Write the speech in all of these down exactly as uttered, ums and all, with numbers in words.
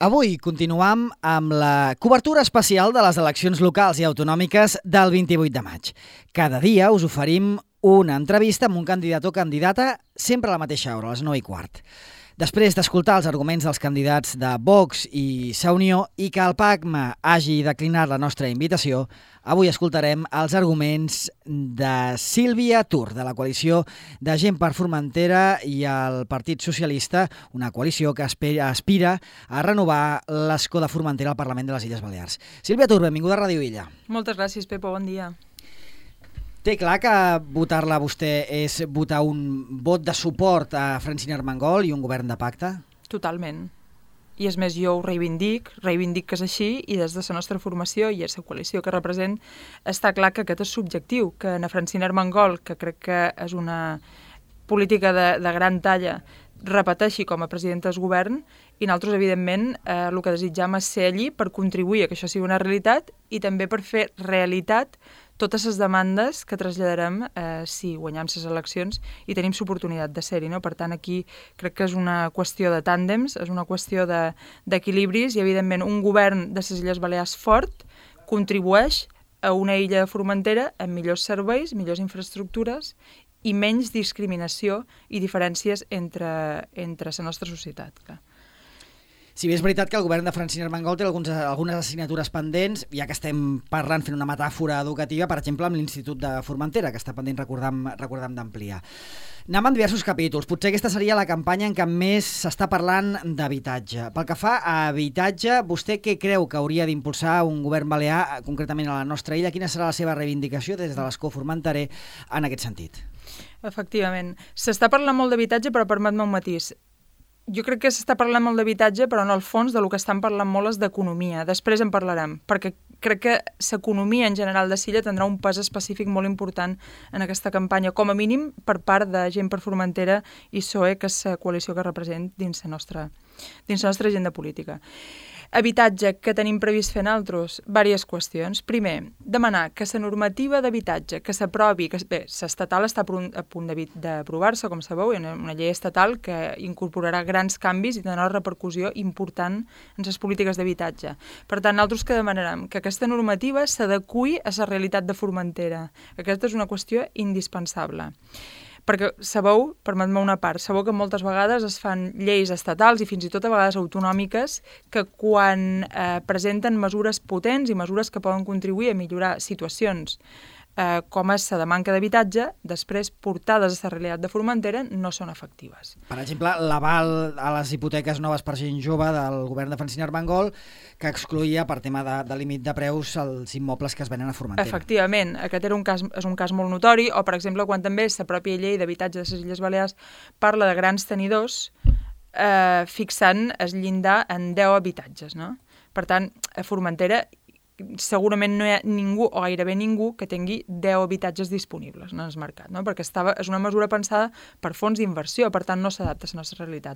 Avui continuam amb la cobertura especial de les eleccions locals i autonòmiques del vint-i-vuit de maig. Cada dia us oferim una entrevista amb un candidat o candidata sempre a la mateixa hora, a les nou i quart. Després d'escoltar els arguments dels candidats de Vox i Sa Unió i que el P A C M A hagi declinat la nostra invitació, avui escoltarem els arguments de Sílvia Tur, de la coalició de Gent per Formentera i el Partit Socialista, una coalició que aspira a renovar l'escó de Formentera al Parlament de les Illes Balears. Sílvia Tur, benvinguda a Ràdio Illa. Moltes gràcies, Pepo, bon dia. Té clar que votar-la a vostè és votar un vot de suport a Francina Armengol i un govern de pacte? Totalment. I és més, jo ho reivindic, reivindic que és així, i des de la nostra formació i la coalició que represent, està clar que aquest és subjectiu, que na Francina Armengol, que crec que és una política de, de gran talla, repeteixi com a presidenta del govern, i nosaltres, evidentment, eh, el que desitjam és ser allí per contribuir a que això sigui una realitat i també per fer realitat totes les demandes que traslladarem eh, si guanyem les eleccions i tenim l'oportunitat de ser-hi, no? Per tant, aquí crec que és una qüestió de tàndems, és una qüestió d'equilibris i, evidentment, un govern de les Illes Balears fort contribueix a una illa de Formentera amb millors serveis, millors infraestructures i menys discriminació i diferències entre, entre la nostra societat, clar. Si bé és veritat que el govern de Francina Armengol té alguns, algunes assignatures pendents, ja que estem parlant fent una metàfora educativa, per exemple, amb l'Institut de Formentera, que està pendent, recordam, recordam d'ampliar. Anem en diversos capítols. Potser aquesta seria la campanya en què més s'està parlant d'habitatge. Pel que fa a habitatge, vostè què creu que hauria d'impulsar un govern balear, concretament a la nostra illa? Quina serà la seva reivindicació des de l'escó formenterer en aquest sentit? Efectivament. S'està parlant molt d'habitatge, però permet-me un matís. Jo crec que s'està parlant molt d'habitatge, però en el fons del que estan parlant molt és d'economia. Després en parlarem, perquè crec que l'economia en general de Silla tindrà un pes específic molt important en aquesta campanya, com a mínim per part de Gent per Formentera i P S O E, que és la coalició que represent dins la nostra, dins la nostra agenda política. Habitatge, que tenim previst fer nosaltres? Vàries qüestions. Primer, demanar que la normativa d'habitatge que s'aprovi, que bé, l'estatal està a punt d'aprovar-se, com sabeu, hi ha una llei estatal que incorporarà grans canvis i tindrà una repercussió important en les polítiques d'habitatge. Per tant, nosaltres que demanarem? Que aquesta normativa s'adeqüi a la realitat de Formentera. Aquesta és una qüestió indispensable. Perquè sabeu, permet-me una part, sabeu que moltes vegades es fan lleis estatals i fins i tot a vegades autonòmiques que quan eh, presenten mesures potents i mesures que poden contribuir a millorar situacions eh, com és la de manca d'habitatge, després portades a la realitat de Formentera no són efectives. Per exemple, l'aval a les hipoteques noves per gent jove del govern de Francina Armengol, que excloïa per tema de, de límit de preus els immobles que es venen a Formentera. Efectivament, aquest era un cas, és un cas molt notori, o per exemple quan també la pròpia llei d'habitatge de les Illes Balears parla de grans tenidors eh, fixant el llindar en deu habitatges, no? Per tant, a Formentera segurament no hi ha ningú o gairebé ningú que tingui deu habitatges disponibles en el mercat, no? Perquè estava, és una mesura pensada per fons d'inversió, per tant no s'adapta a la nostra realitat.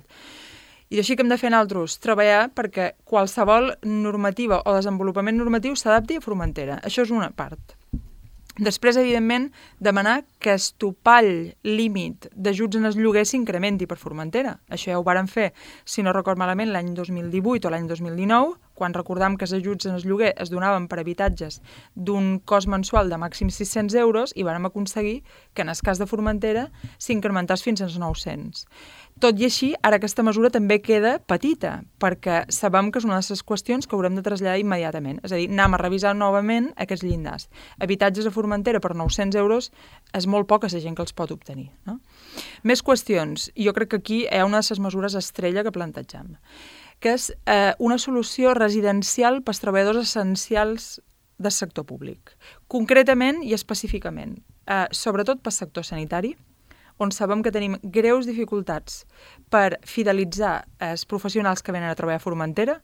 I així que hem de fer nosaltres, treballar perquè qualsevol normativa o desenvolupament normatiu s'adapti a Formentera. Això és una part. Després, evidentment, demanar que el topall límit d'ajuts en el lloguer s'incrementi per Formentera. Això ja ho vàrem fer, si no record malament, l'any dos mil divuit o l'any dos mil dinou, quan recordam que els ajuts en el lloguer es donaven per habitatges d'un cost mensual de màxim sis-cents euros i vàrem aconseguir que en el cas de Formentera s'incrementàs fins als nou-cents. Tot i així, ara aquesta mesura també queda petita, perquè sabem que és una de les qüestions que haurem de traslladar immediatament. És a dir, anem a revisar novament aquests llindars. Habitatges a Formentera per nou-cents euros és molt poca la gent que els pot obtenir, no? Més qüestions. Jo crec que aquí hi ha una de les mesures estrella que plantejam, que és eh, una solució residencial pels treballadors essencials del sector públic. Concretament i específicament, eh, sobretot pel sector sanitari, on sabem que tenim greus dificultats per fidelitzar els professionals que venen a treballar a Formentera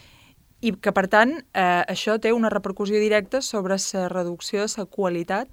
i que, per tant, eh, això té una repercussió directa sobre la reducció de la qualitat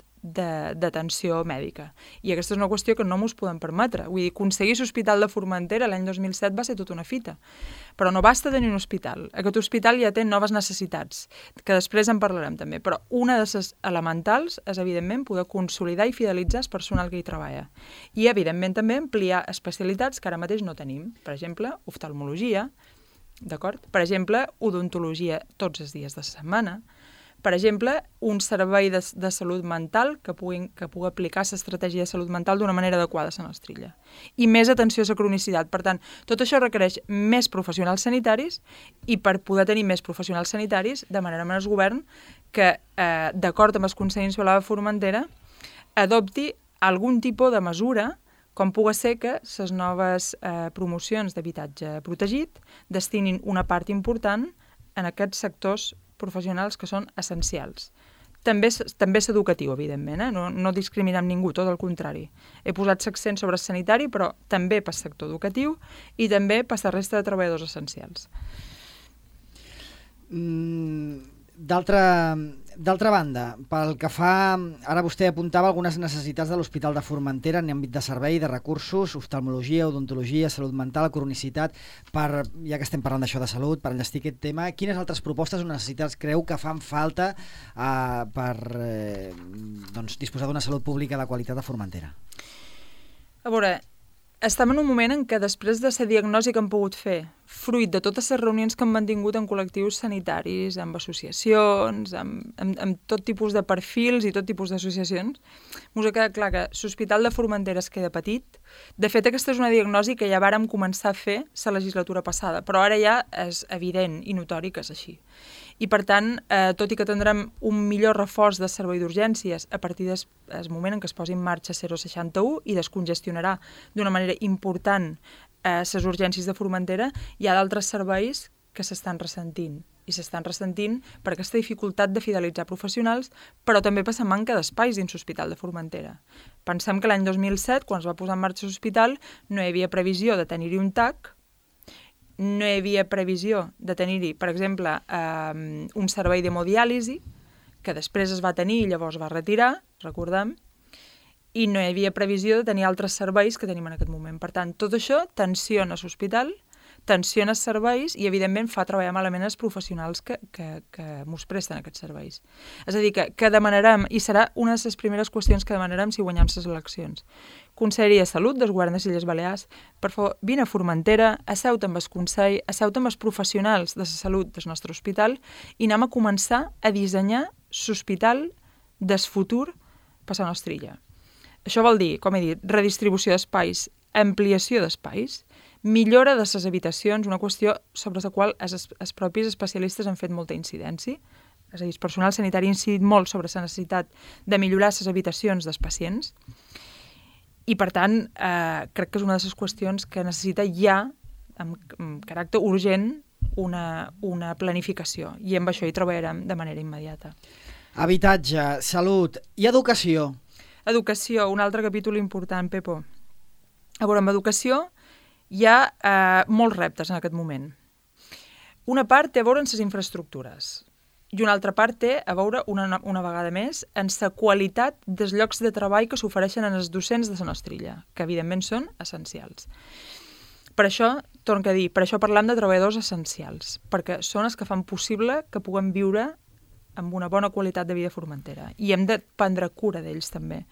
d'atenció mèdica. I aquesta és una qüestió que no ens podem permetre. Vull dir, aconseguir l'Hospital de Formentera l'any dos mil set va ser tota una fita. Però no basta tenir un hospital. Aquest hospital ja té noves necessitats, que després en parlarem també. Però una de les elementals és, evidentment, poder consolidar i fidelitzar el personal que hi treballa. I, evidentment, també ampliar especialitats que ara mateix no tenim. Per exemple, oftalmologia, d'acord? Per exemple, odontologia tots els dies de la setmana. Per exemple, un servei de, de salut mental que pugui, que pugui aplicar l'estratègia de salut mental d'una manera adequada a la nostra illa. I més atenció a la cronicitat. Per tant, tot això requereix més professionals sanitaris i per poder tenir més professionals sanitaris demanarem al govern que, eh, d'acord amb el Consell Insular de Formentera, adopti algun tipus de mesura com pugui ser que les noves eh, promocions d'habitatge protegit destinin una part important en aquests sectors professionals que són essencials. També, també és educatiu, evidentment, eh? no, no discriminem ningú, tot el contrari. He posat l'accent sobre el sanitari, però també per sector educatiu i també per la resta de treballadors essencials. Mm, D'altra d'altra banda, pel que fa... Ara vostè apuntava algunes necessitats de l'Hospital de Formentera en àmbit de servei, de recursos, oftalmologia, odontologia, salut mental, cronicitat, per, ja que estem parlant d'això de salut, per enllestir aquest tema, quines altres propostes o necessitats creu que fan falta eh, per eh, doncs, disposar d'una salut pública de qualitat a Formentera? A veure, estem en un moment en què després de la diagnosi que hem pogut fer, fruit de totes les reunions que hem mantingut en col·lectius sanitaris, amb associacions, amb, amb, amb tot tipus de perfils i tot tipus d'associacions, ens ha quedat clar que l'Hospital de Formentera es queda petit. De fet, aquesta és una diagnosi que ja vàrem començar a fer la legislatura passada, però ara ja és evident i notori que és així. I, per tant, eh, tot i que tindrem un millor reforç de servei d'urgències a partir del moment en què es posi en marxa zero seixanta u i descongestionarà d'una manera important les eh, urgències de Formentera, hi ha d'altres serveis que s'estan ressentint. I s'estan ressentint per aquesta dificultat de fidelitzar professionals, però també per la manca d'espais dins l'Hospital de Formentera. Pensem que l'any dos mil set, quan es va posar en marxa l'hospital, no hi havia previsió de tenir-hi un T A C, no hi havia previsió de tenir-hi, per exemple, eh, un servei d'hemodiàlisi, que després es va tenir i llavors va retirar, recordem, i no hi havia previsió de tenir altres serveis que tenim en aquest moment. Per tant, tot això tensiona l'hospital, tensiona els serveis i, evidentment, fa treballar malament els professionals que, que, que mos presten aquests serveis. És a dir, que, que demanarem, i serà una de les primeres qüestions que demanarem si guanyem les eleccions. Conselleria de Salut del Govern de les Illes Balears, per favor, vine a Formentera, asseu-te amb el Consell, asseu-te amb els professionals de la salut del nostre hospital i anem a començar a dissenyar l'hospital del futur per la nostra illa. Això vol dir, com he dit, redistribució d'espais, ampliació d'espais, millora de les habitacions, una qüestió sobre la qual els, els propis especialistes han fet molta incidència. És a dir, el personal sanitari ha incidit molt sobre la necessitat de millorar les habitacions dels pacients i, per tant, eh, crec que és una de les qüestions que necessita ja, amb, amb caràcter urgent, una, una planificació. I amb això hi treballarem de manera immediata. Habitatge, salut i educació. Educació, un altre capítol important, Pepo. A veure, amb educació hi ha eh, molts reptes en aquest moment. Una part té a veure amb les infraestructures i una altra part té a veure, una, una vegada més, en la qualitat dels llocs de treball que s'ofereixen als docents de la nostra illa, que evidentment són essencials. Per això, torno a dir, per això parlem de treballadors essencials, perquè són els que fan possible que puguem viure amb una bona qualitat de vida a Formentera i hem de prendre cura d'ells també.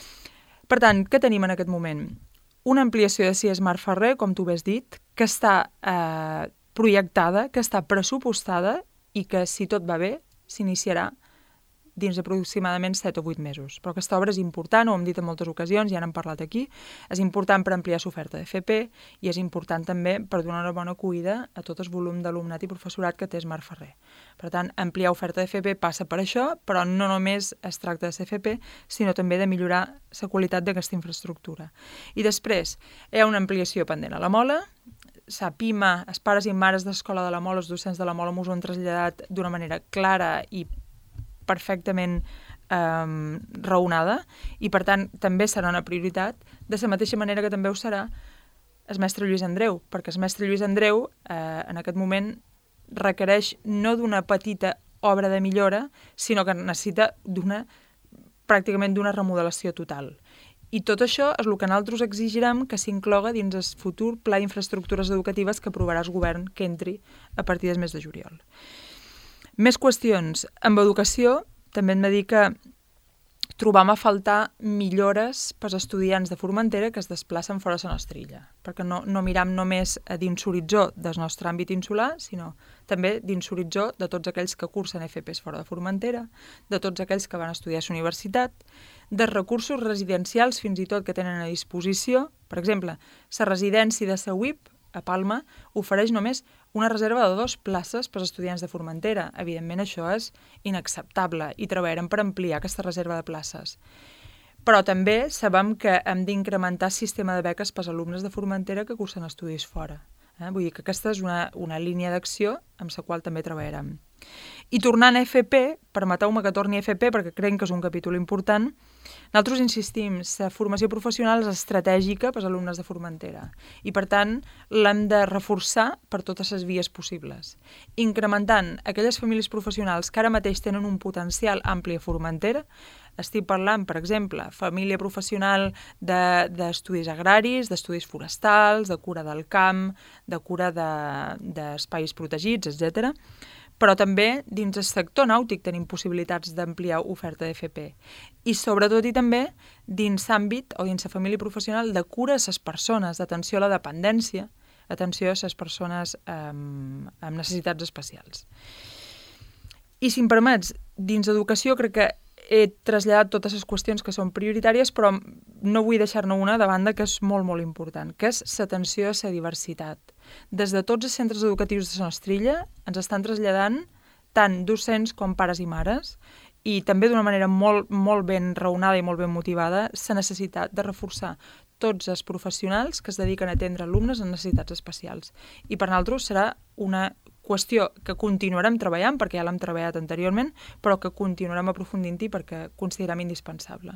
Per tant, què tenim en aquest moment? Una ampliació de C I E Smart Ferrer, com tu has dit, que està eh, projectada, que està pressupostada i que, si tot va bé, s'iniciarà dins d'aproximadament set o vuit mesos. Però aquesta obra és important, ho hem dit en moltes ocasions, ja n'hem parlat aquí, és important per ampliar l'oferta de F P i és important també per donar una bona acollida a tot el volum d'alumnat i professorat que té Smart Ferrer. Per tant, ampliar oferta de F P passa per això, però no només es tracta de ser F P, sinó també de millorar la qualitat d'aquesta infraestructura. I després, hi ha una ampliació pendent a la Mola, la PIMA, els pares i mares de l'Escola de la Mola, els docents de la Mola, m'ho han traslladat d'una manera clara i perfectament eh, raonada i, per tant, també serà una prioritat, de la mateixa manera que també ho serà el mestre Lluís Andreu, perquè el mestre Lluís Andreu eh, en aquest moment requereix no d'una petita obra de millora, sinó que necessita d'una pràcticament d'una remodelació total. I tot això és el que nosaltres exigirem que s'incloga dins el futur pla d'infraestructures educatives que aprovarà el govern que entri a partir del mes de juliol. Més qüestions. Amb educació, també hem de dir que trobam a faltar millores pels estudiants de Formentera que es desplacen fora de la nostra illa, perquè no, no miram només a dins l'horitzó del nostre àmbit insular, sinó també dins l'horitzó de tots aquells que cursen F Ps fora de Formentera, de tots aquells que van estudiar a la universitat, de recursos residencials fins i tot que tenen a disposició. Per exemple, la residència de la U I P a Palma ofereix només una reserva de dues places per als estudiants de Formentera. Evidentment, això és inacceptable i treballarem per ampliar aquesta reserva de places. Però també sabem que hem d'incrementar el sistema de beques per als alumnes de Formentera que cursen estudis fora. Eh? Vull dir que aquesta és una, una línia d'acció amb la qual també treballarem. I tornant a F P, permeteu-me que torni a F P perquè crec que és un capítol important, nosaltres insistim, la formació professional és estratègica per als alumnes de Formentera i, per tant, l'hem de reforçar per totes les vies possibles, incrementant aquelles famílies professionals que ara mateix tenen un potencial ampli a Formentera. Estic parlant, per exemple, família professional d'estudis de, agraris, d'estudis forestals, de cura del camp, de cura d'espais de, protegits, etcètera. Però també dins el sector nàutic tenim possibilitats d'ampliar oferta d'F P. I sobretot i també dins l'àmbit o dins la família professional de cura a les persones, d'atenció a la dependència, atenció a les persones amb, amb necessitats especials. I si em permets, dins educació crec que he traslladat totes les qüestions que són prioritàries, però no vull deixar-ne una de banda que és molt, molt important, que és l'atenció a la diversitat. Des de tots els centres educatius de la nostra illa ens estan traslladant tant docents com pares i mares i també d'una manera molt, molt ben raonada i molt ben motivada la necessitat de reforçar tots els professionals que es dediquen a atendre alumnes amb necessitats especials. I per nosaltres serà una qüestió que continuarem treballant, perquè ja l'hem treballat anteriorment, però que continuarem aprofundint-hi perquè considerem indispensable.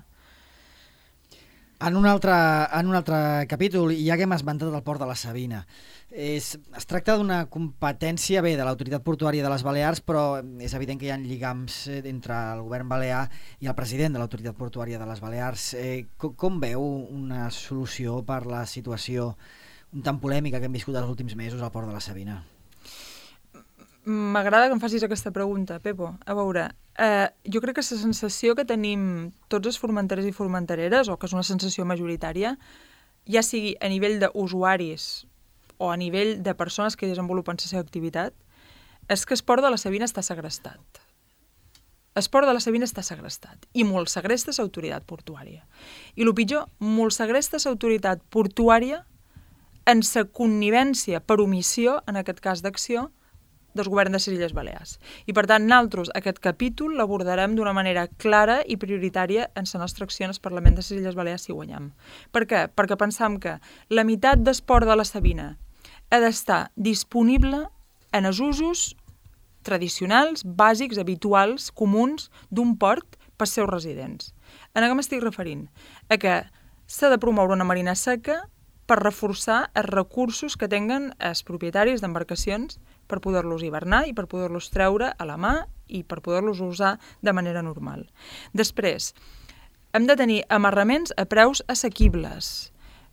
En un altre, en un altre capítol, ja que hem esmentat el port de la Sabina, és, es tracta d'una competència bé de l'autoritat portuària de les Balears, però és evident que hi ha lligams entre el govern balear i el president de l'autoritat portuària de les Balears. Eh, com, com veu una solució per la situació tan polèmica que hem viscut els últims mesos al port de la Sabina? M'agrada que em facis aquesta pregunta, Pepo. A veure, eh, jo crec que la sensació que tenim tots els formenterers i formentereres, o que és una sensació majoritària, ja sigui a nivell d'usuaris o a nivell de persones que desenvolupen la seva activitat, és que el port de la Sabina està segrestat. El port de la Sabina està segrestat i molt segresta l'autoritat portuària. I el pitjor, molt segresta l'autoritat portuària en la connivència per omissió, en aquest cas d'acció, del govern de les Illes Balears. I, per tant, nosaltres aquest capítol l'abordarem d'una manera clara i prioritària en la nostra acció en el Parlament de les Illes Balears si guanyem. Per què? Perquè pensam que la meitat del port de la Sabina ha d'estar disponible en els usos tradicionals, bàsics, habituals, comuns d'un port per als seus residents. En què m'estic referint? A que s'ha de promoure una marina seca per reforçar els recursos que tinguen els propietaris d'embarcacions per poder-los hivernar i per poder-los treure a la mà i per poder-los usar de manera normal. Després, hem de tenir amarraments a preus assequibles.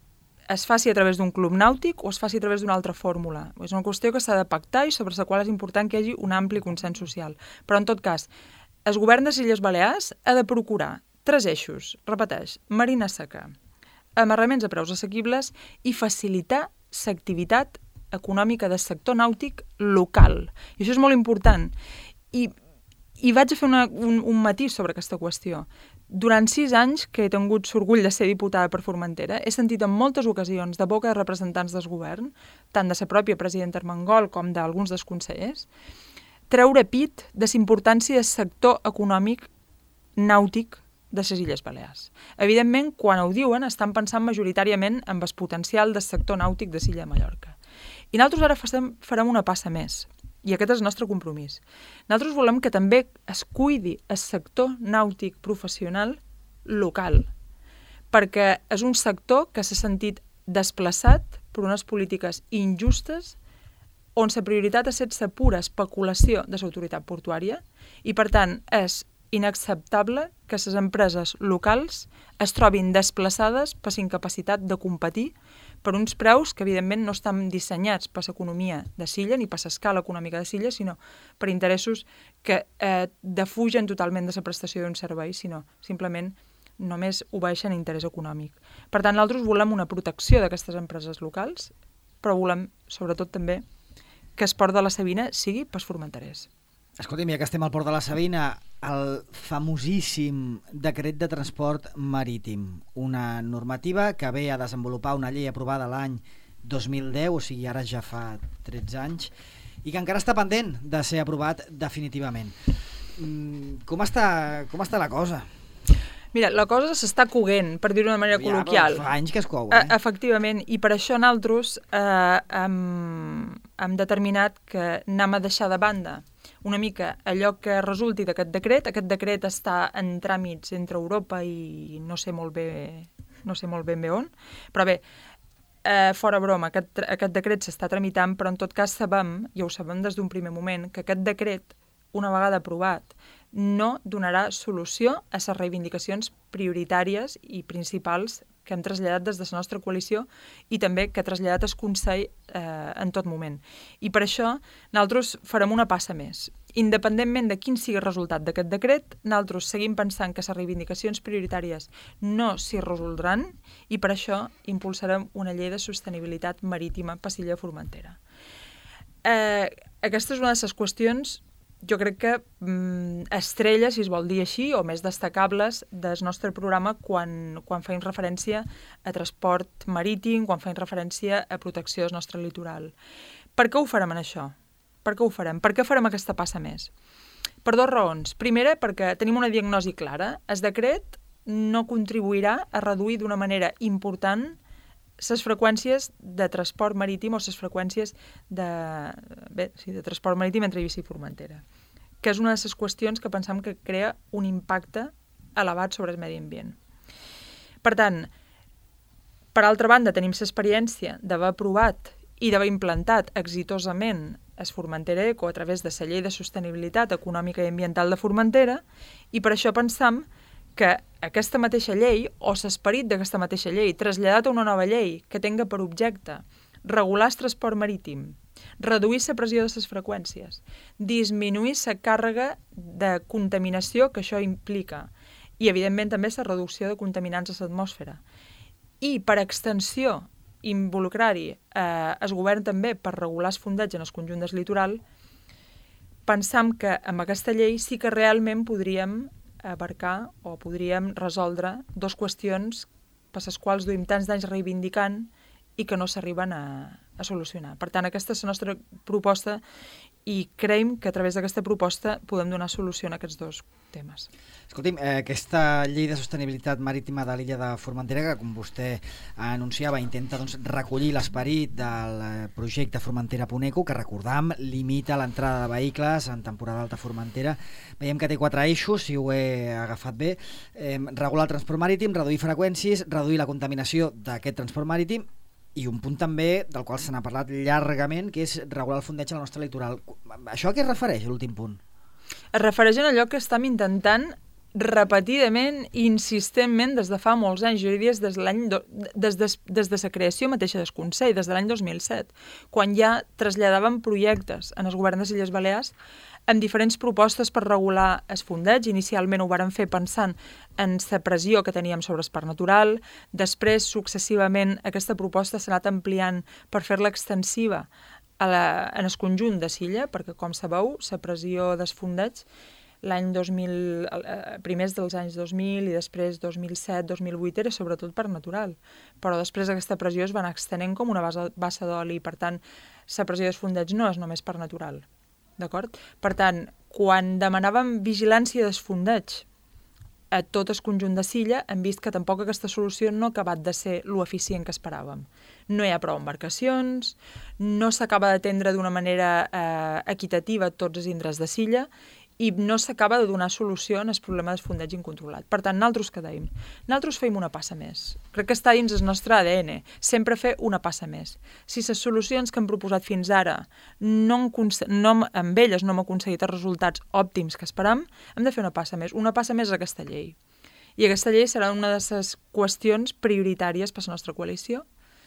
Es faci a través d'un club nàutic o es faci a través d'una altra fórmula. És una qüestió que s'ha de pactar i sobre la qual és important que hi hagi un ampli consens social. Però, en tot cas, el govern de les Illes Balears ha de procurar tres eixos, repeteix, marina seca, amarraments a preus assequibles i facilitar l'activitat econòmica del sector nàutic local. I això és molt important. I, i vaig a fer una, un, un matís sobre aquesta qüestió. Durant sis anys que he tingut l'orgull de ser diputada per Formentera, he sentit en moltes ocasions de boca de representants del govern, tant de la pròpia presidenta Armengol com d'alguns dels consellers, treure pit de la importància del sector econòmic nàutic de les Illes Balears. Evidentment, quan ho diuen, estan pensant majoritàriament en el potencial del sector nàutic de l'illa de Mallorca. I nosaltres ara farem una passa més, i aquest és el nostre compromís. Nosaltres volem que també es cuidi el sector nàutic professional local, perquè és un sector que s'ha sentit desplaçat per unes polítiques injustes on la prioritat ha estat la pura especulació de l'autoritat portuària i, per tant, és inacceptable que les empreses locals es trobin desplaçades per la incapacitat de competir per uns preus que, evidentment, no estan dissenyats per l'economia de Silla ni per l'escala econòmica de Silla, sinó per interessos que eh, defugen totalment de la prestació d'un servei, sinó simplement només obeeixen a interès econòmic. Per tant, nosaltres volem una protecció d'aquestes empreses locals, però volem, sobretot, també que el port de la Sabina sigui pels formenterers. Escolta'm, ja que estem al port de la Sabina, el famosíssim decret de transport marítim, una normativa que ve a desenvolupar una llei aprovada l'any dos mil deu, o sigui, ara ja fa tretze anys, i que encara està pendent de ser aprovat definitivament. Com està, com està la cosa? Mira, la cosa s'està coguent, per dir-ho d'una manera ja, col·loquial. Fa anys que es cou, eh? Efectivament, i per això nosaltres eh, hem, hem determinat que anem a deixar de banda una mica allò que resulti d'aquest decret. Aquest decret està en tràmits entre Europa i no sé molt bé, no sé molt ben bé on, però bé, eh, fora broma, aquest, aquest decret s'està tramitant, però en tot cas sabem, i ho sabem des d'un primer moment, que aquest decret, una vegada aprovat, no donarà solució a les reivindicacions prioritàries i principals que hem traslladat des de la nostra coalició i també que ha traslladat el Consell eh, en tot moment. I per això nosaltres farem una passa més. Independentment de quin sigui el resultat d'aquest decret, nosaltres seguim pensant que les reivindicacions prioritàries no s'hi resoldran i per això impulsarem una llei de sostenibilitat marítima per Silla de Formentera. Eh, aquesta és una de les qüestions, jo crec que mm, estrella, si es vol dir així, o més destacables del nostre programa quan, quan feim referència a transport marítim, quan feim referència a protecció del nostre litoral. Per què ho farem en això? Per què ho farem? Per què farem aquesta passa més? Per dues raons. Primera, perquè tenim una diagnosi clara. El decret no contribuirà a reduir d'una manera important les freqüències de transport marítim o les freqüències de, bé, sí, de transport marítim entre Eivissa i Formentera, que és una de les qüestions que pensam que crea un impacte elevat sobre el medi ambient. Per tant, per altra banda, tenim l'experiència d'haver aprovat i d'haver implantat exitosament el Formentera Eco a través de la llei de sostenibilitat econòmica i ambiental de Formentera i per això pensam que aquesta mateixa llei, o l'esperit d'aquesta mateixa llei, traslladat a una nova llei que tenga per objecte regular el transport marítim, reduir la pressió de les freqüències, disminuir la càrrega de contaminació que això implica i, evidentment, també la reducció de contaminants a l'atmosfera. I, per extensió, involucrar-hi eh, el govern també per regular el fondeig en el conjunt del litoral, pensam que amb aquesta llei sí que realment podríem abarcar o podríem resoldre dues qüestions per les quals duim tants d'anys reivindicant i que no s'arriben a, a solucionar. Per tant, aquesta és la nostra proposta i creiem que a través d'aquesta proposta podem donar solució a aquests dos temes. Escolti'm, eh, aquesta llei de sostenibilitat marítima de l'illa de Formentera, que com vostè anunciava intenta doncs, recollir l'esperit del projecte Formentera.eco, que recordam limita l'entrada de vehicles en temporada alta a Formentera. Veiem que té quatre eixos, si ho he agafat bé. Eh, regular el transport marítim, reduir freqüències, reduir la contaminació d'aquest transport marítim i un punt també del qual se n'ha parlat llargament, que és regular el fondeig al nostre litoral. Això a què es refereix, l'últim punt? Es refereix a allò que estem intentant repetidament i insistentment des de fa molts anys, jo diria des de l'any do, des, de, des de la creació mateixa del Consell, des de l'any dos mil set, quan ja traslladàvem projectes en el govern de les Illes Balears amb diferents propostes per regular el fondeig. Inicialment ho vàrem fer pensant en la pressió que teníem sobre el parc natural, després, successivament, aquesta proposta s'ha anat ampliant per fer-la extensiva a la, en el conjunt de Silla, perquè, com sabeu, la pressió del fondeig l'any dos mil, primers dels anys dos mil i després dos mil set dos mil vuit era sobretot per natural, però després aquesta pressió es va anar extenent com una bassa, bassa d'oli i per tant la pressió dels fondeig no és només per natural, d'acord? Per tant, quan demanàvem vigilància dels fondeig a tot el conjunt de Silla hem vist que tampoc aquesta solució no ha acabat de ser lo eficient que esperàvem. No hi ha prou embarcacions, no s'acaba d'atendre d'una manera eh, equitativa tots els indrets de Silla i no s'acaba de donar solució al problema del fondeig incontrolat. Per tant, nosaltres què dèiem? Nosaltres feim una passa més. Crec que està dins el nostre A D N, sempre fer una passa més. Si les solucions que hem proposat fins ara, no, no, amb elles no hem aconseguit els resultats òptims que esperam, hem de fer una passa més. Una passa més a aquesta llei. I aquesta llei serà una de les qüestions prioritàries per la nostra coalició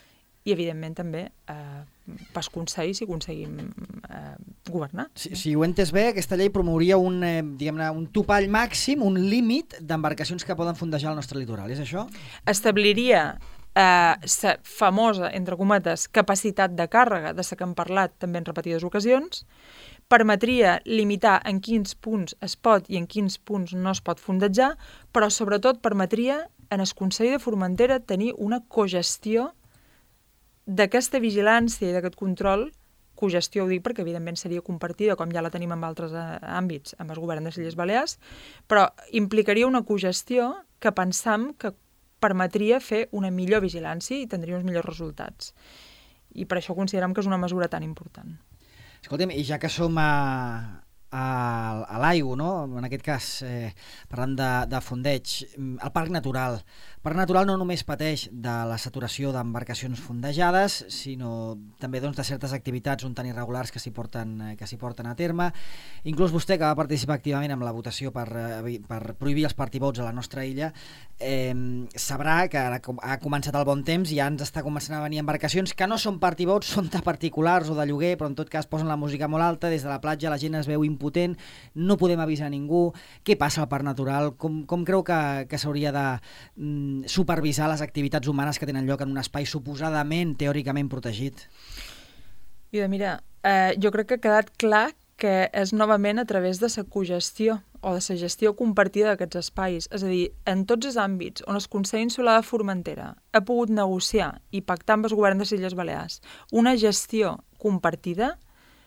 i, evidentment, també eh, pas Consell si aconseguim eh, governar. Si, si ho he entès bé, aquesta llei promouria un, eh, diguem-ne, un topall màxim, un límit d'embarcacions que poden fondejar el nostre litoral, és això? Establiria eh, sa famosa, entre cometes, capacitat de càrrega, de la que hem parlat també en repetides ocasions, permetria limitar en quins punts es pot i en quins punts no es pot fondejar, però sobretot permetria en el Consell de Formentera tenir una cogestió d'aquesta vigilància i d'aquest control. Cogestió ho dic perquè evidentment seria compartida, com ja la tenim en altres àmbits, amb el govern de les Illes Balears, però implicaria una cogestió que pensam que permetria fer una millor vigilància i tindria uns millors resultats. I per això considerem que és una mesura tan important. Escolta'm, i ja que som a, a, a l'aigua, no? En aquest cas, eh, parlant de, de fondeig, el Parc Natural. El Parc Natural no només pateix de la saturació d'embarcacions fondejades, sinó també doncs, de certes activitats un tant irregulars que s'hi porten, que s'hi porten a terme. Inclús vostè, que va participar activament en la votació per, per prohibir els partibots a la nostra illa, eh, sabrà que ara ha començat el bon temps i ja ens està començant a venir embarcacions que no són partibots, són de particulars o de lloguer, però en tot cas posen la música molt alta, des de la platja la gent es veu impotent, no podem avisar ningú. Què passa al Parc Natural? Com, com creu que, que s'hauria de mm, supervisar les activitats humanes que tenen lloc en un espai suposadament, teòricament protegit? I de mira, eh, jo crec que ha quedat clar que és novament a través de la cogestió o de la gestió compartida d'aquests espais. És a dir, en tots els àmbits on el Consell Insular de Formentera ha pogut negociar i pactar amb el govern de les Illes Balears una gestió compartida,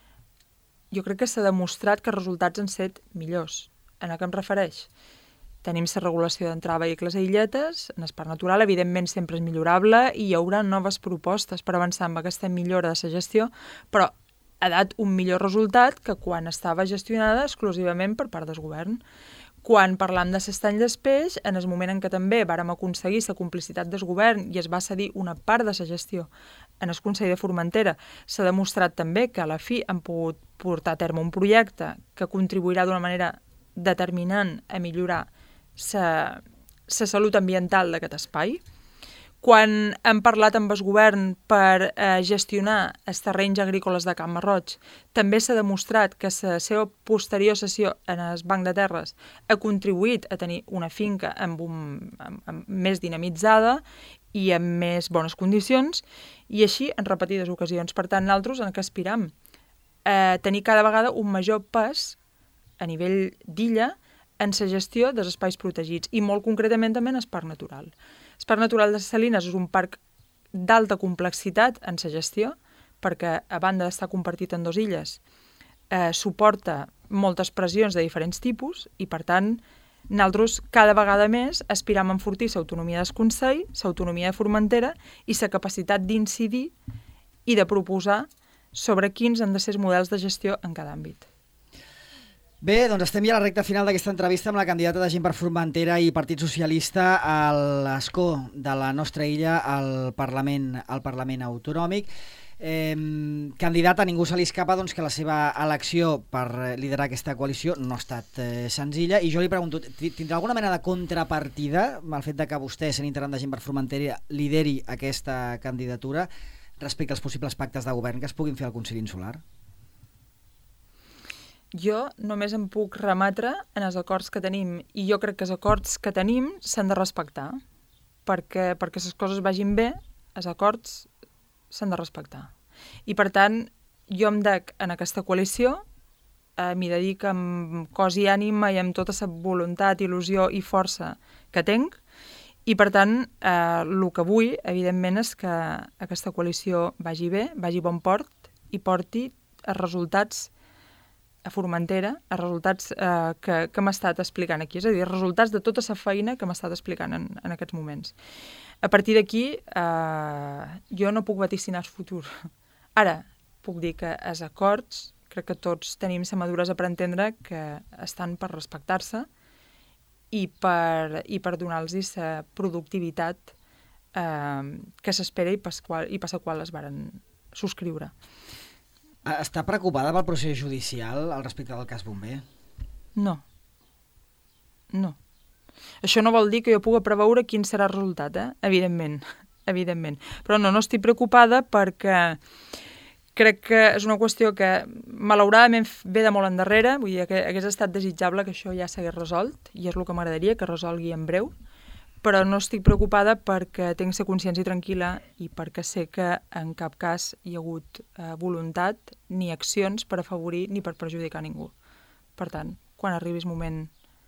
jo crec que s'ha demostrat que els resultats han estat millors. En a què em refereix? Tenim la regulació d'entrar vehicles a illetes, en el Parc Natural, evidentment sempre és millorable i hi haurà noves propostes per avançar amb aquesta millora de la gestió, però ha dat un millor resultat que quan estava gestionada exclusivament per part del govern. Quan parlam de l'estany del peix, en el moment en què també vàrem aconseguir la complicitat del govern i es va cedir una part de la gestió en el Consell de Formentera, s'ha demostrat també que a la fi han pogut portar a terme un projecte que contribuirà d'una manera determinant a millorar la salut ambiental d'aquest espai. Quan hem parlat amb el govern per eh, gestionar els terrenys agrícoles de Can Marroig, també s'ha demostrat que la seva posterior cessió en el Banc de Terres ha contribuït a tenir una finca amb un, amb, amb més dinamitzada i amb més bones condicions, i així en repetides ocasions. Per tant, nosaltres en què aspiram? Eh, tenir cada vegada un major pes a nivell d'illa en la gestió dels espais protegits i molt concretament també en el Parc Natural. El Parc Natural de Salines és un parc d'alta complexitat en la gestió perquè, a banda d'estar compartit en dues illes, eh, suporta moltes pressions de diferents tipus i, per tant, nosaltres cada vegada més aspiram a enfortir l'autonomia del Consell, l'autonomia de Formentera i la capacitat d'incidir i de proposar sobre quins han de ser els models de gestió en cada àmbit. Bé, doncs estem ja a la recta final d'aquesta entrevista amb la candidata de Gent per Formentera i Partit Socialista a l'escó de la nostra illa al Parlament, al Parlament Autonòmic. Eh, candidata, a ningú se li escapa doncs, que la seva elecció per liderar aquesta coalició no ha estat eh, senzilla, i jo li pregunto, tindrà alguna mena de contrapartida el fet de que vostè, sent integrant de Gent per Formentera, lideri aquesta candidatura respecte als possibles pactes de govern que es puguin fer al Consell Insular? Jo només em puc remetre en els acords que tenim, i jo crec que els acords que tenim s'han de respectar, perquè perquè les coses vagin bé, els acords s'han de respectar. I per tant, jo em dec en aquesta coalició, eh, m'hi dedico amb cos i ànima i amb tota la voluntat, il·lusió i força que tinc, i per tant, eh, el que vull, evidentment, és que aquesta coalició vagi bé, vagi a bon port i porti els resultats a Formentera, els resultats eh, que, que m'ha estat explicant aquí, és a dir, els resultats de tota la feina que m'ha estat explicant en, en aquests moments. A partir d'aquí, eh, jo no puc vaticinar el futur. Ara, puc dir que els acords, crec que tots tenim la maduresa per entendre que estan per respectar-se i per, i per donar-los la productivitat eh, que s'espera i per la qual es varen subscriure. Està preocupada pel procés judicial al respecte del cas Bomber? No. No. Això no vol dir que jo pugui preveure quin serà el resultat, eh? Evidentment. evidentment. Però no, no estic preocupada perquè crec que és una qüestió que malauradament ve de molt endarrere, vull dir que hagués estat desitjable que això ja s'hagués resolt, i és el que m'agradaria, que resolgui en breu, però no estic preocupada perquè tinc ser consciència i tranquil·la i perquè sé que en cap cas hi ha hagut eh, voluntat ni accions per afavorir ni per perjudicar ningú. Per tant, quan arribi el moment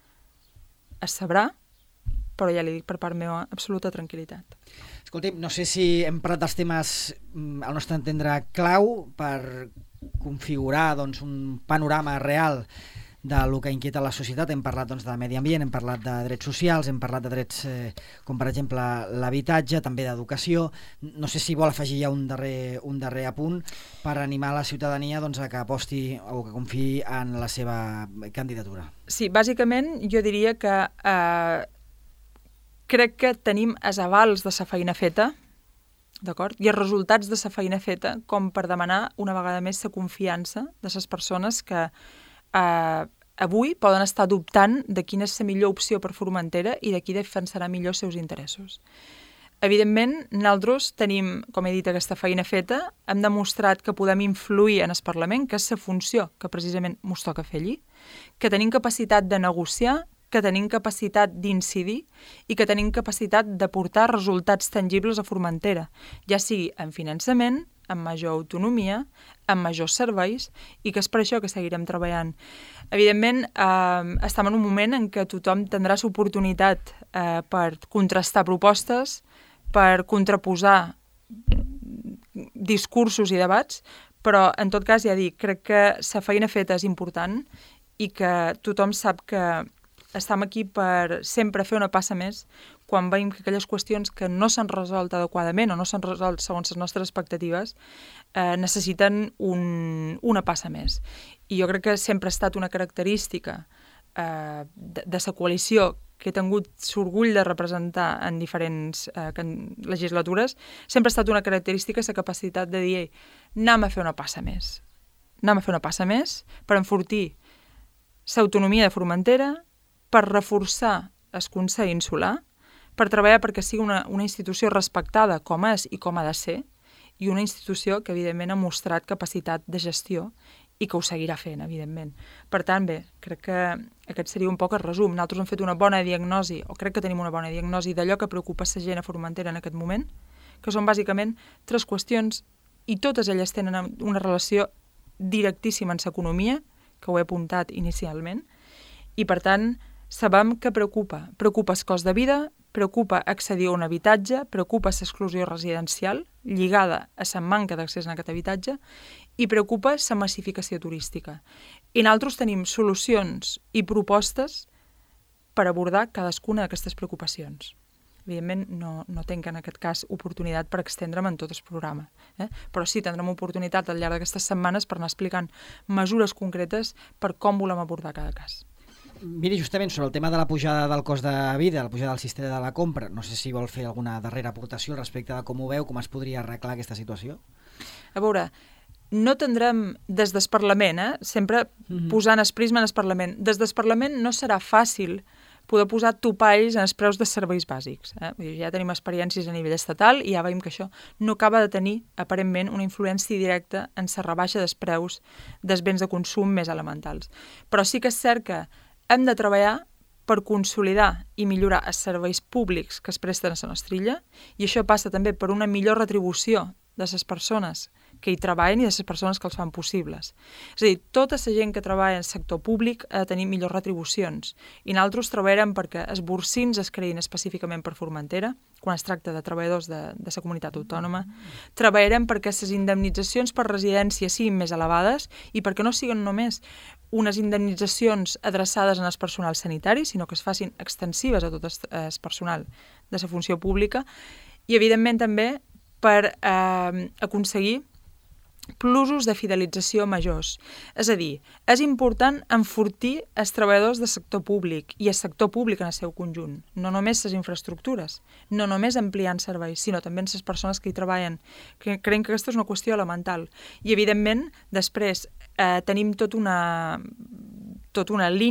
es sabrà, però ja li dic per part meva absoluta tranquil·litat. Escolti'm, no sé si hem parlat dels temes, al nostre entendre, clau per configurar doncs, un panorama real del que inquieta la societat. Hem parlat doncs, de medi ambient, hem parlat de drets socials, hem parlat de drets eh, com per exemple l'habitatge, també d'educació. No sé si vol afegir ja un darrer, un darrer apunt per animar la ciutadania doncs, a que aposti o que confiï en la seva candidatura. Sí, bàsicament jo diria que eh, crec que tenim els avals de sa feina feta, d'acord? I els resultats de sa feina feta com per demanar una vegada més la confiança de les persones que Uh, avui poden estar dubtant de quina és la millor opció per Formentera i de qui defensarà millor els seus interessos. Evidentment, nosaltres tenim, com he dit, aquesta feina feta, hem demostrat que podem influir en el Parlament, que és la funció que precisament mos toca fer allí, que tenim capacitat de negociar, que tenim capacitat d'incidir i que tenim capacitat de portar resultats tangibles a Formentera, ja sigui en finançament, amb major autonomia, amb majors serveis, i que és per això que seguirem treballant. Evidentment, eh, estem en un moment en què tothom tindrà l'oportunitat eh, per contrastar propostes, per contraposar discursos i debats, però en tot cas, ja dic, crec que la feina feta és important i que tothom sap que estem aquí per sempre fer una passa més quan veiem que aquelles qüestions que no s'han resolt adequadament o no s'han resolt segons les nostres expectatives eh, necessiten un, una passa més. I jo crec que sempre ha estat una característica eh, de, de la coalició que he tingut l'orgull de representar en diferents eh, legislatures, sempre ha estat una característica la capacitat de dir anem a fer una passa més. Anem a fer una passa més per enfortir l'autonomia de Formentera, per reforçar el Consell Insular, per treballar perquè sigui una, una institució respectada com és i com ha de ser, i una institució que, evidentment, ha mostrat capacitat de gestió i que ho seguirà fent, evidentment. Per tant, bé, crec que aquest seria un poc el resum. Nosaltres hem fet una bona diagnosi, o crec que tenim una bona diagnosi d'allò que preocupa la gent a Formentera en aquest moment, que són bàsicament tres qüestions, i totes elles tenen una relació directíssima amb l'economia, que ho he apuntat inicialment, i, per tant, sabem que preocupa. Preocupa el cost de vida, preocupa accedir a un habitatge, preocupa l'exclusió residencial lligada a la manca d'accés a aquest habitatge i preocupa la massificació turística. I nosaltres tenim solucions i propostes per abordar cadascuna d'aquestes preocupacions. Evidentment, no, no tinc en aquest cas oportunitat per extendre'm en tot el programa, eh? Però sí tindrem oportunitat al llarg d'aquestes setmanes per anar explicant mesures concretes per com volem abordar cada cas. Miri, justament sobre el tema de la pujada del cost de vida, la pujada del sistema de la compra, no sé si vol fer alguna darrera aportació respecte de com ho veu, com es podria arreglar aquesta situació? A veure, no tindrem des del Parlament, eh? sempre mm-hmm. posant el prisma en el Parlament, des del Parlament no serà fàcil poder posar topalls en els preus de serveis bàsics. Eh? Vull dir, ja tenim experiències a nivell estatal i ja veiem que això no acaba de tenir, aparentment, una influència directa en la rebaixa dels preus dels béns de consum més elementals. Però sí que és cert que hem de treballar per consolidar i millorar els serveis públics que es presten a la nostra illa, i això passa també per una millor retribució de les persones que hi treballen i de les persones que els fan possibles. És a dir, tota la gent que treballa en el sector públic ha de tenir millors retribucions, i nosaltres treballarem perquè els borsins es creïn específicament per Formentera, quan es tracta de treballadors de, de la comunitat autònoma. Treballarem perquè les indemnitzacions per residència siguin més elevades i perquè no siguin només unes indemnitzacions adreçades al personal sanitari, sinó que es facin extensives a tot el personal de la funció pública, i evidentment també per eh, aconseguir plusos de fidelització majors. És a dir, és important enfortir els treballadors del sector públic i el sector públic en el seu conjunt, no només les infraestructures, no només ampliant serveis, sinó també les persones que hi treballen. Que creiem que aquesta és una qüestió elemental. I, evidentment, després eh, tenim tot una, tot una línia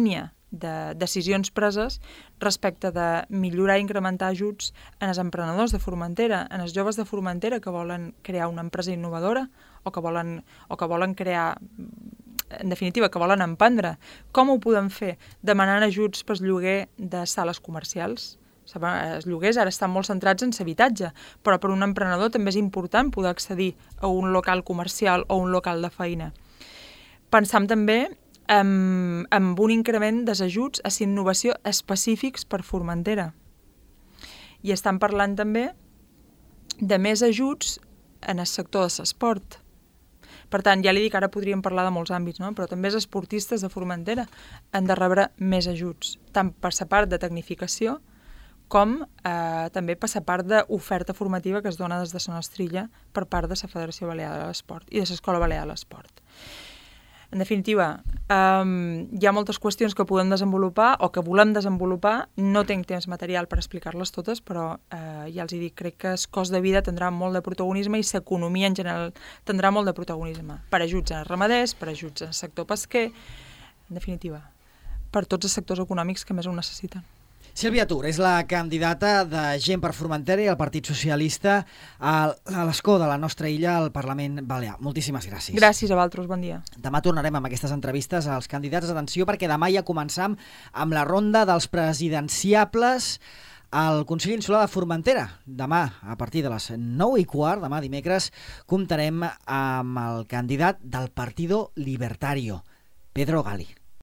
de decisions preses respecte de millorar i incrementar ajuts en els emprenedors de Formentera, en els joves de Formentera que volen crear una empresa innovadora o que volen, o que volen crear, en definitiva, que volen emprendre. Com ho podem fer? Demanant ajuts per lloguer de sales comercials. Els lloguers ara estan molt centrats en l'habitatge, però per un emprenedor també és important poder accedir a un local comercial o un local de feina. Pensam també amb, amb un increment dels ajuts a innovació específics per Formentera. I estan parlant també de més ajuts en el sector de l'esport. Per tant, ja li dic, ara podríem parlar de molts àmbits, no? Però també els esportistes de Formentera han de rebre més ajuts, tant per la part de tecnificació com eh, també per la part d'oferta formativa que es dona des de Son Estrilla per part de la Federació Balear de l'Esport i de l'Escola Balear de l'Esport. En definitiva, um, hi ha moltes qüestions que podem desenvolupar o que volem desenvolupar. No tinc temps material per explicar-les totes, però uh, ja els hi dic, crec que el cost de vida tindrà molt de protagonisme i l'economia en general tindrà molt de protagonisme. Per ajuts als ramaders, per ajuts al sector pesquer, en definitiva, per tots els sectors econòmics que més ho necessiten. Sílvia Tur és la candidata de Gent per Formentera i el Partit Socialista a l'escó de la nostra illa al Parlament Balear. Moltíssimes gràcies. Gràcies a vosaltres, bon dia. Demà tornarem amb aquestes entrevistes als candidats. Atenció, perquè demà ja començam amb la ronda dels presidenciables al Consell Insular de Formentera. Demà, a partir de les nou i quart, demà dimecres, comptarem amb el candidat del Partido Libertario, Pedro Gali.